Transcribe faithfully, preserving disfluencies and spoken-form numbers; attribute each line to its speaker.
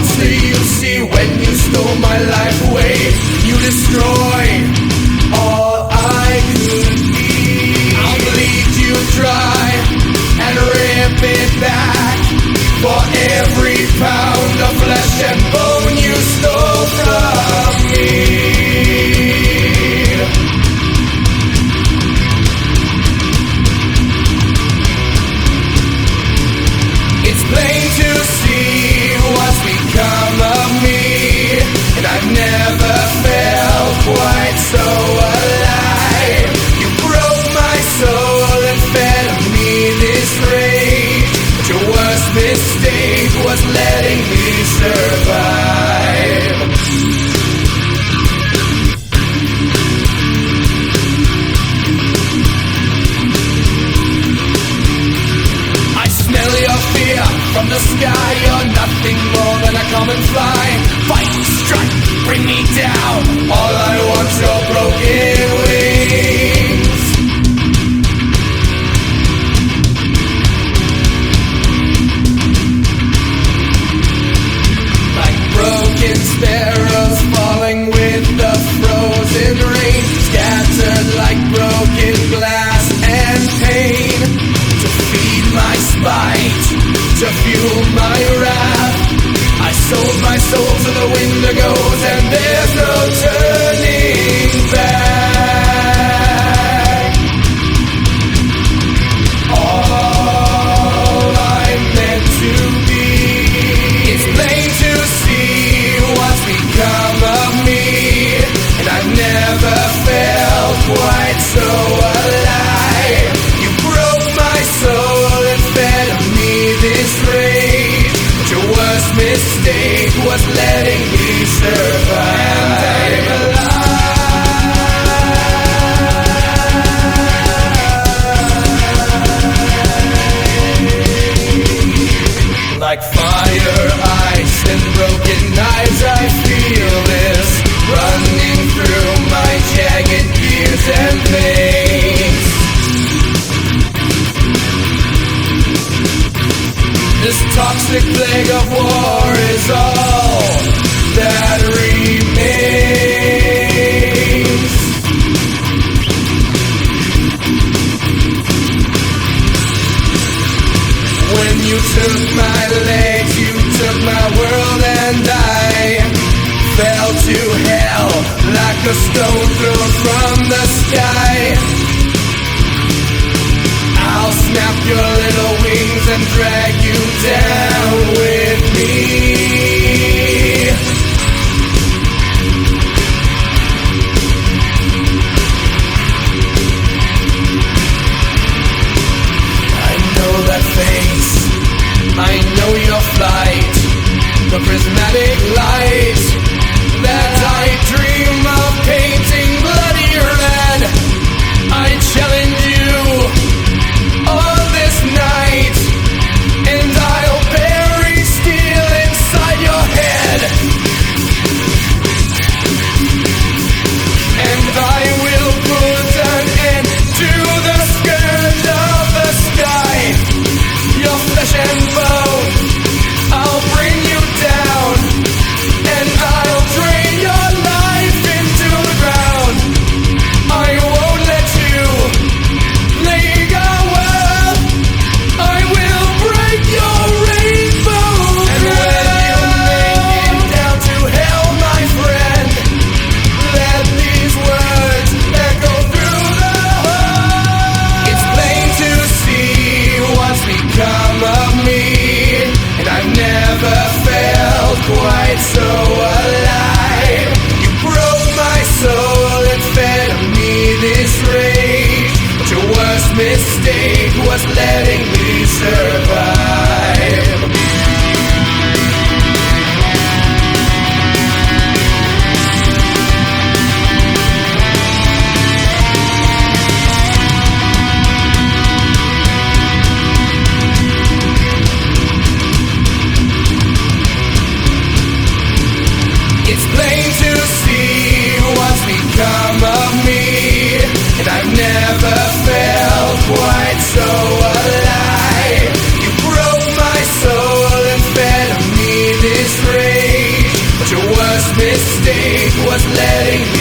Speaker 1: monster you see when you stole my life away. You destroyed all I could be. I'll bleed you dry and rip it back for every pound of flesh and bone you stole from me. It's plain to see what's become of me, and I've never felt quite so alive. You broke my soul and fed me this rage, but your worst mistake was letting me survive. I smell your fear from the sky. You're nothing more than a common fly. Fight, strike, bring me down. All I want's your broken wings. Like broken sparrows falling with the frozen rain, scattered like broken glass and pain. To feed my spite, to fuel my wrath, I sold my soul to the Wendigos, and there's no turning back. All I'm meant to be, it's plain to see what's become of me, and I've never felt quite so alive. You broke my soul and fed me this rage, but your worst mistake was letting me survive. And I'm alive. Like fire, ice, and broken knives, I feel this running through my jagged gears and veins. This toxic plague of war is all that remains. When you took my legs, you took my world, and I fell to hell like a stone thrown from the sky. I'll snap your little wings and drag you down with me. I know that face, I know your flight, the prismatic light that I dream of painting bloody red. I challenge you on this night, and I'll bury steel inside was letting